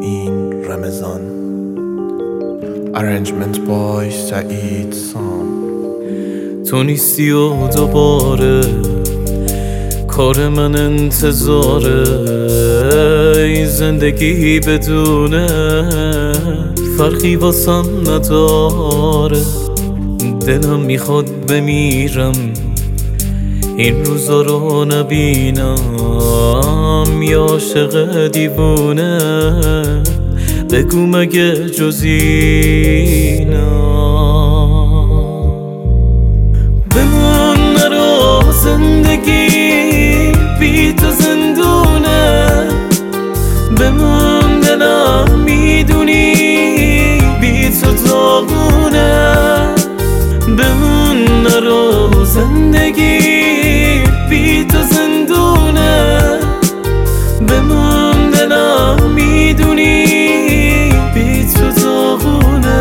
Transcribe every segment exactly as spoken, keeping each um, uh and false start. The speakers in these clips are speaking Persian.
این رمضان. Arrangement by سعید سام. تو نیستی و دوباره کار من انتظاره، این زندگی بدونه فرقی واسم نداره. دلم میخواد بمیرم این روزا رو نبینم، یا عاشق دیوونه بگو مگه جز اینم. بمون نرو زندگی بی تو زندونه، بمون دلم میدونی بی تو داغونه. بمون نرو زندگی بی تو زندونه، بمون دلم میدونی بی تو داغونه.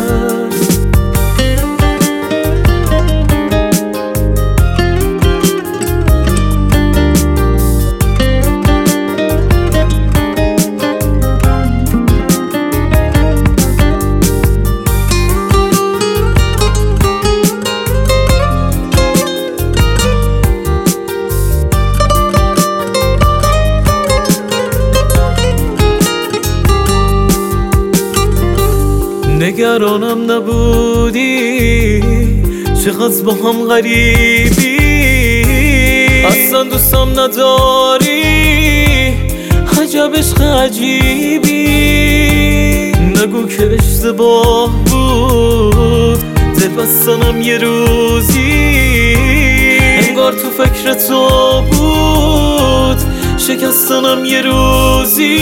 نگرانم نبودی چقدر با هم غریبی، اصلا دوستم نداری عجب عشق عجیبی. نگو که اشتباه بود دل بستنم یه روزی، انگار تو فکر تو بود شکستنم یه روزی.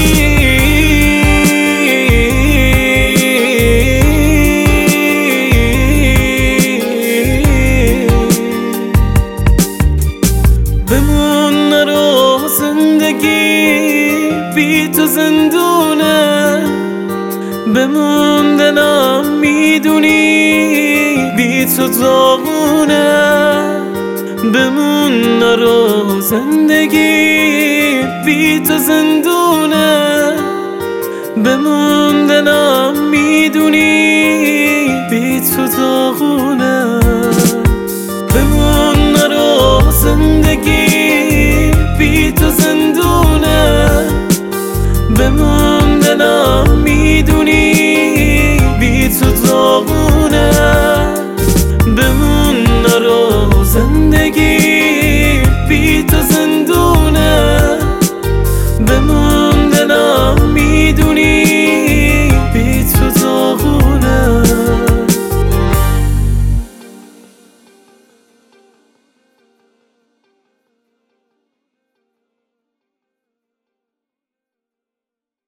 بمون نرو زندگی بی تو زندونه، بمون دلم میدونی بی تو داغونه. بمون نرو زندگی بی تو زندونه، بمون دلم میدونی بی تو داغونه.